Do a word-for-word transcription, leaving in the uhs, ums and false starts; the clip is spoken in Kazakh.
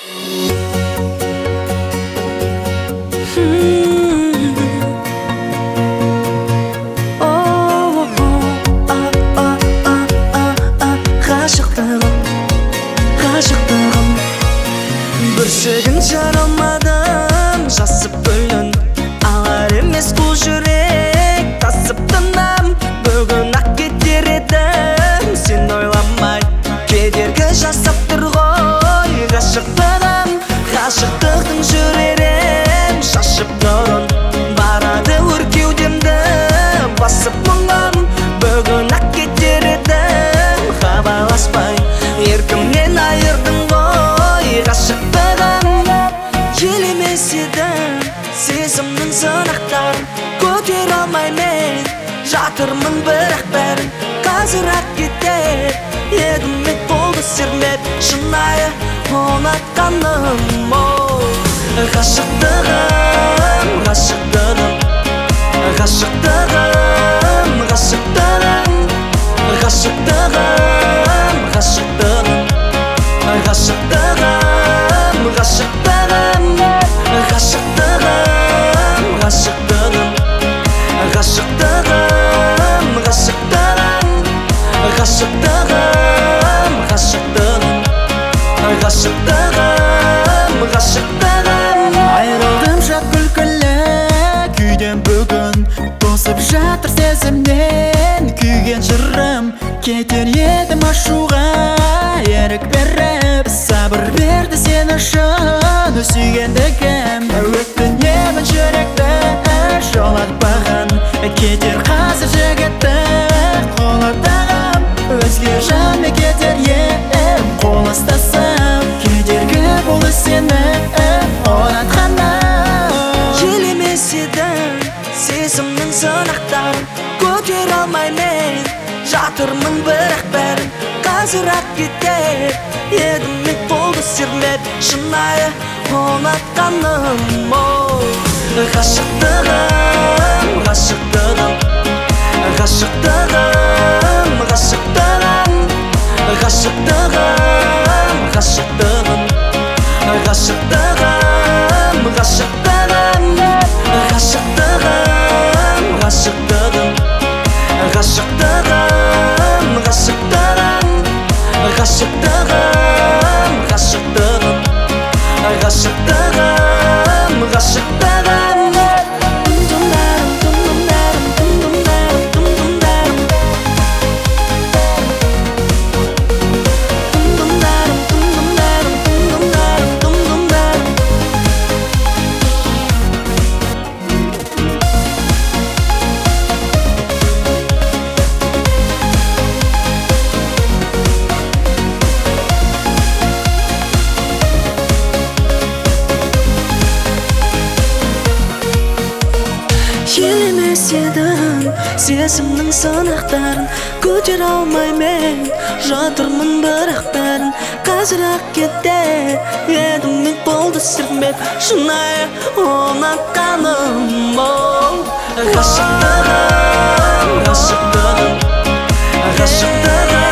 Бүршігін жаралмадым, жасып бөлін алар емес бұл жүрек, тасып тынам. Бүгін ақ кетер едім, сен ойламай кедергі жасап тұр ғой. Ғашықтығым, ғашықтықтың жүререм шашып нұрын, барады өркеудемді басып мұңым. Бүгін ақ кетер едім, хабарласпай еркімнен айырдың ғой. Ғашықтығым елемес едім, сезімнің сынақтарын көтер алмай мен жатырмын, бірақ бәрін қазір ақ кетер едім. Мен болды сермеп шынайы ұнатқаным. Ғашықтығым, ғашықтығым, ғашықтығым, ғашықтығым, ғашықтығым, ғашықтығым, ғашықтығым, ғашықтығым, ғашықтығым, ғашықтығым, ғашықтығым, ғашықтығым, ғашықтығым, ғашықтығым, ғашықтығым, ғашықтығым. Айрылдым жат күлкілі күйден бүгін, тосып жатыр сезімнен күйген жырым. Кетер едім ашуға ерік беріп, сабыр берді сен үшін сүйгендігім. Өкінемін жүректі жолатпаған, кетер қазір жігітті қолатағым. Өзге жанды кетер едім қол ұстасып, кедергі болды сені ұнатқаным. Елемес едім, сезімнің сынақтарын көтер алмай мен жатырмын, бірақ бәрін қазір ақ кетер едім. Мен болды сермеп шынайы ұнатқаным. Ғашықтығым, ғашықтығым, ғашықтығым, ғашықтығым, ғашықтығым, ғашықтығым, ғашықтығым, ғашықтығым, ғашықтығым, ғашықтығым, ғашықтығым, ғашықтығым, ғашықтығым, ғашықтығым, ғашықтығым, ғашықтығым. Елемес едім, сезімнің сынақтарын көтер алмай мен жатырмын, бірақ бәрін қазір ақ кетер едім. Мен болды сермеп шынайы ұнатқаным. Ғашықтығым, ғашықтығым, ғашықтығым,